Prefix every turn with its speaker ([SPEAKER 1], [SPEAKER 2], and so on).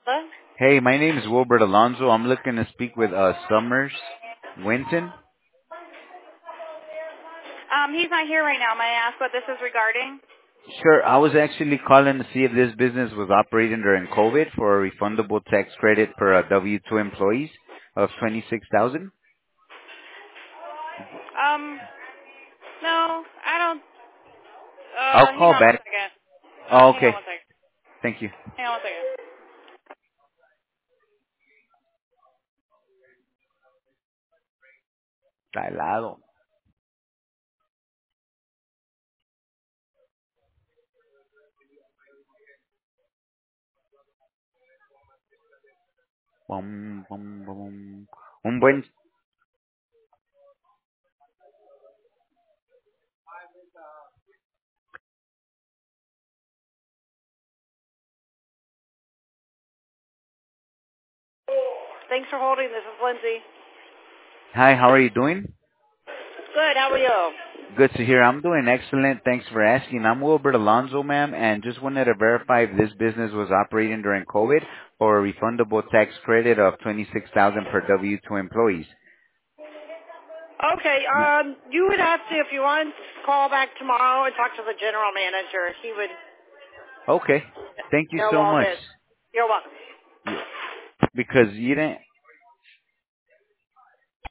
[SPEAKER 1] Hello?
[SPEAKER 2] Hey, my name is Wilbert Alonso. I'm looking to speak with Summers Winton.
[SPEAKER 1] He's not here right now. May I ask what this is regarding?
[SPEAKER 2] Sure. I was actually calling to see if this business was operating during COVID for a refundable tax credit for W-2 employees of 26,000.
[SPEAKER 1] No, I don't.
[SPEAKER 2] I'll
[SPEAKER 1] Hang
[SPEAKER 2] call
[SPEAKER 1] on one
[SPEAKER 2] back.
[SPEAKER 1] second.
[SPEAKER 2] Oh,
[SPEAKER 1] Hang on
[SPEAKER 2] okay.
[SPEAKER 1] one second.
[SPEAKER 2] Thank you.
[SPEAKER 1] Hang on one second.
[SPEAKER 2] Está helado. Bum, bum, bum. Un buen.
[SPEAKER 1] Thanks for holding. This is Lindsay.
[SPEAKER 2] Hi, how are you doing?
[SPEAKER 1] Good. How are you?
[SPEAKER 2] Good to hear. I'm doing excellent. Thanks for asking. I'm Wilbert Alonso, ma'am, and just wanted to verify if this business was operating during COVID for a refundable tax credit of 26,000 per W-2 employees.
[SPEAKER 1] Okay.
[SPEAKER 2] No.
[SPEAKER 1] You would have to, if you want, call back tomorrow and talk to the general manager. He would
[SPEAKER 2] Okay. Thank you
[SPEAKER 1] know
[SPEAKER 2] so
[SPEAKER 1] all
[SPEAKER 2] much.
[SPEAKER 1] this. You're welcome.
[SPEAKER 2] Yeah. Because you didn't